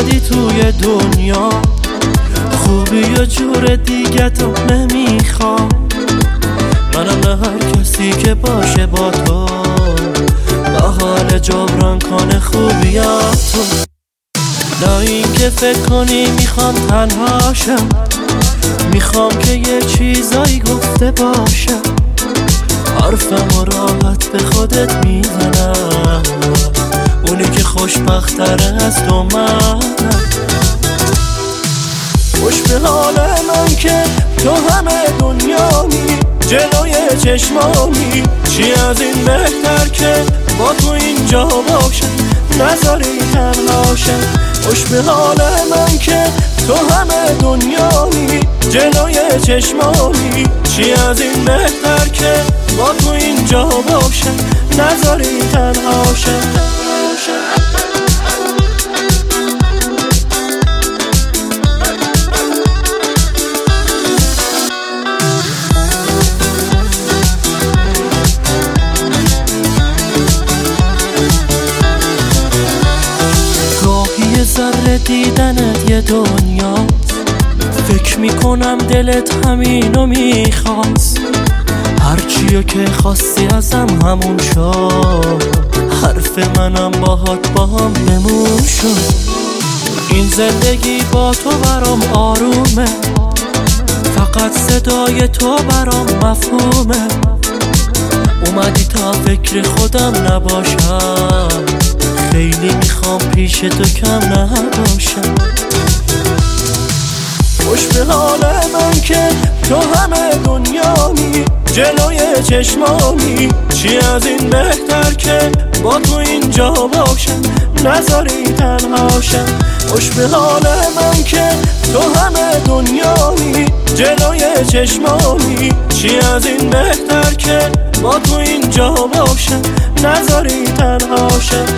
اومدی توی دنیا، خوبی و جور دیگه تو نمیخوام. منم به هر کسی که باشه با تو، با حال جبران کنه خوبیاتو. نه این که فکر کنی میخوام تنهاشم، میخوام که یه چیزایی گفته باشم. حرفم راحت به خودت میزنم، اونی که خوشبخت‌تره از تو من. خوش به حال من که تو همه دنیامی، جلوی چشمامی. چی از این بهتر که با تو اینجا باشم، نذاری تنهاشم. خوش به حال من که تو همه دنیامی، جلوی چشمامی. چی از این بهتر که با تو اینجا باشم، نذاری تنهاشم. گاهی ذره دیدنت یه دنیا، فکر میکنم دلت همینو میخواست. هرچیو که خواستی ازم همون شد، حرف منم باهات باهم بمون شد. این زندگی با تو برام آرومه، فقط صدای تو برام مفهومه. اومدی تا فکر خودم نباشم، خیلی میخوام پیش تو کم نباشم. خوش به حال من که تو همه دنیامی، جلوی چشمامی. چی از این بهتر که با تو اینجا باشم، نذاری تنهاشم. خوش به حال من که تو همه دنیامی، جلوی چشمامی. چی از این بهتر که با تو اینجا باشم، نذاری تنهاشم.